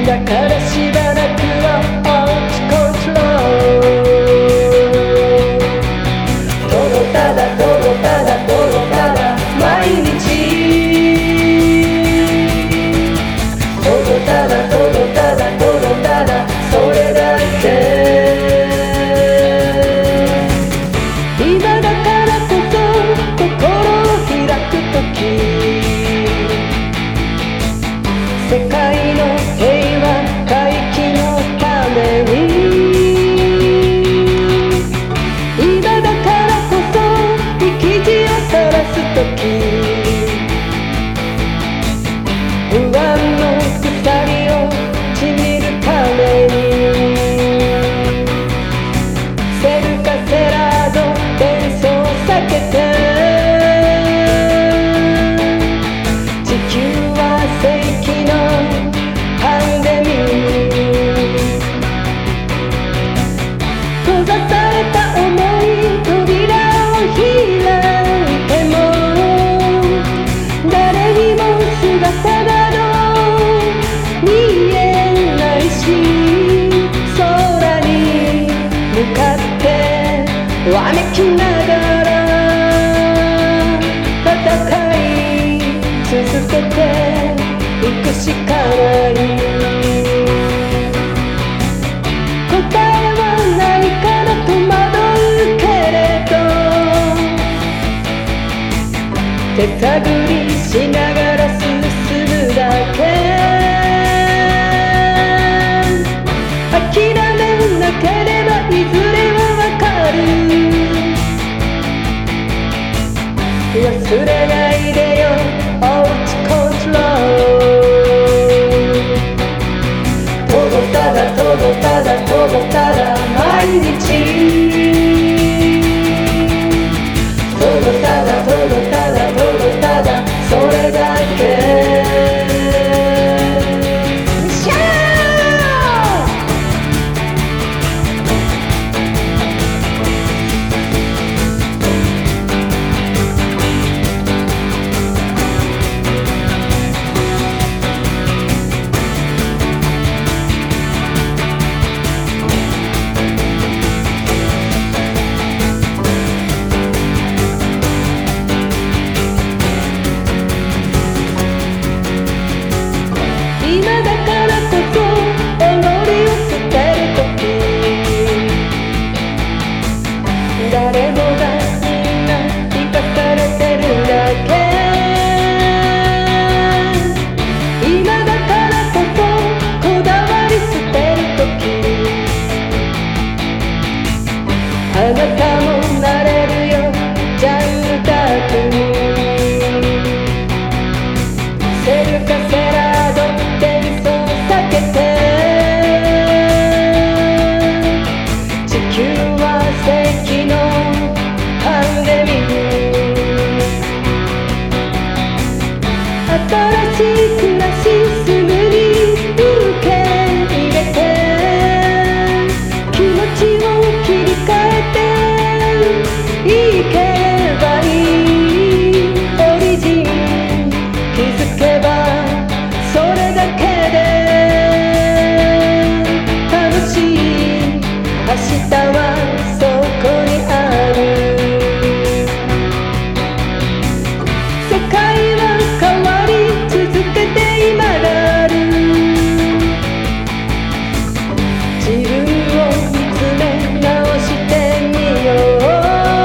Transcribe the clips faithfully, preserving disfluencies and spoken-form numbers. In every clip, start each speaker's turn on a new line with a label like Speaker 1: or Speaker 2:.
Speaker 1: だからしばらくはアウトコントロール。ただただただただただ毎日ただただただただただそれだけ。今だからこそ心を開くとき、世界の平和回帰のために、今だからこそ生き地をさらすとき、不安の鎖をちぎるために、セルカセラード伝送を避けて、地球は世紀のパンデミック。閉ざされた想い扉を開いても、誰にも姿など見えないし、空に向かってわめきながら戦い続けていくしかない。答えは何かな戸惑うけれど、手探りしながら進むだけ。諦めなければいずれはわかる。忘れないでよアウトコントロール。ただただただただただただ毎日ただただただただただただそれだけ。今だからこそ己を捨てるとき、誰もがみんな生かされてるだけ。今だからこそこだわり捨てるとき、あなたもなれるよジャンヌダークに。セルカセラード伝送避けて、地球は世紀のパンデミック。新しい暮らしすぐに受け入れて、気持ちを切り替えていけばいい。オリジン気づけばそれだけで楽しい明日はそこにある。世界は変わり続けて今がある。自分を見つめ直してみよう。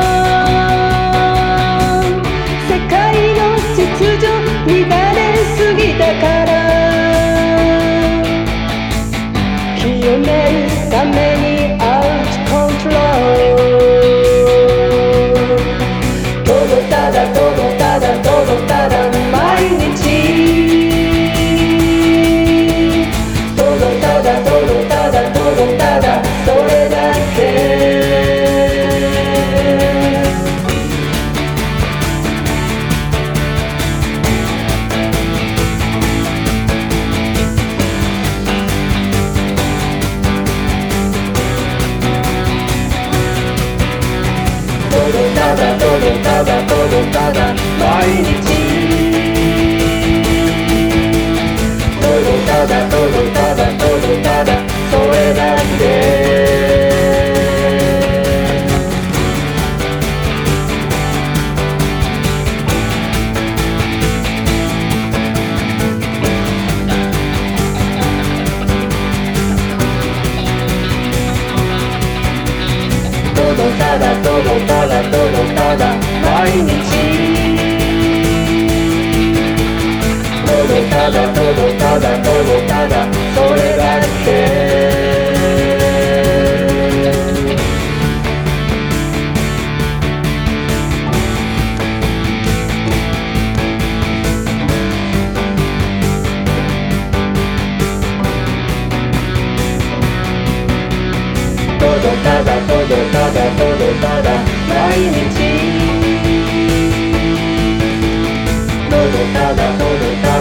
Speaker 1: 世界の秩序乱れすぎたから清めるためにアウトコントロール。ただただただただただただ毎日ただただただただただただそれだけ。ただただただただただ毎日ただただただただれだけ。ただただただただただ毎日ただただただただただそれだけ。ただただただただただ毎日ただただただ